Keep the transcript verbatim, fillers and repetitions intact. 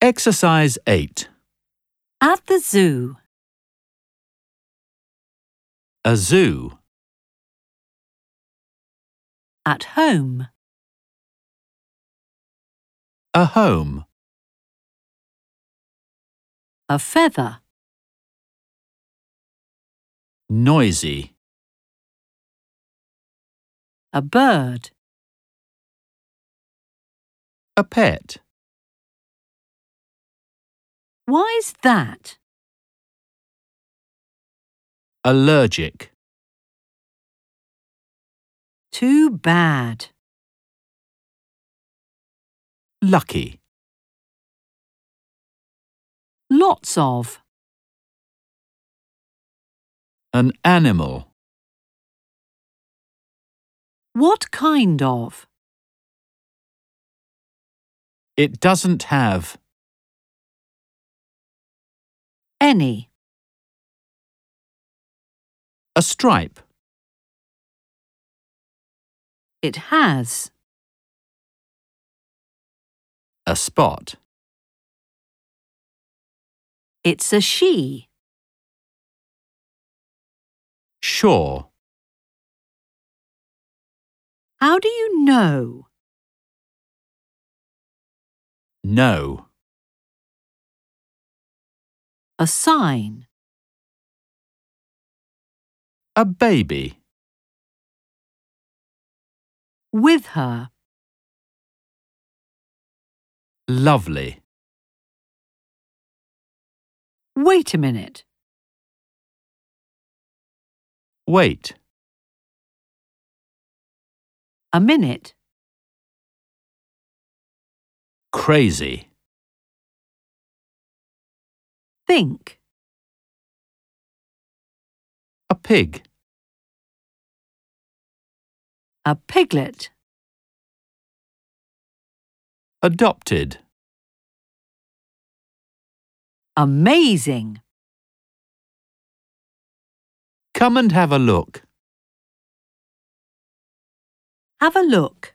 Exercise eight. At the zoo. A zoo. At home. A home. A feather. Noisy. A bird. A pet. Why's that? Allergic. Too bad. Lucky. Lots of. An animal. What kind of? It doesn't have. Any. A stripe. It has. A spot. It's a she. Sure. How do you know? No. A sign. A baby. With her. Lovely. Wait a minute. Wait. A minute. Crazy. Think. A pig. A piglet. Adopted. Amazing. Come and have a look. Have a look.